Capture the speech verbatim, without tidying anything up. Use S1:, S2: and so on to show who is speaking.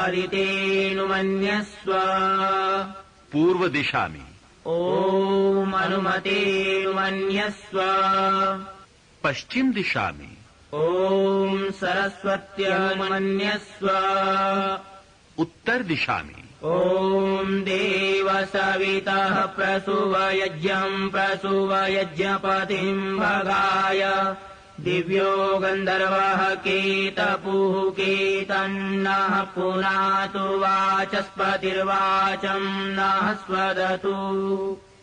S1: आदितेऽनुमन्यस्व
S2: पूर्व दिशा में।
S1: ओम अनुमतेऽनुमन्यस्व
S2: पश्चिम दिशा में।
S1: ओम सरस्वत्यनुमन्यस्व
S2: उत्तर दिशा में।
S1: ओम देव सवितः प्रसूव यज्ञम् प्रसूव यज्ञपतिम् भगाय दिव्यो गन्धर्वः केतपुः केतन्नः पुनातु वाचस्पतिर्वाचम् नः स्वदतु।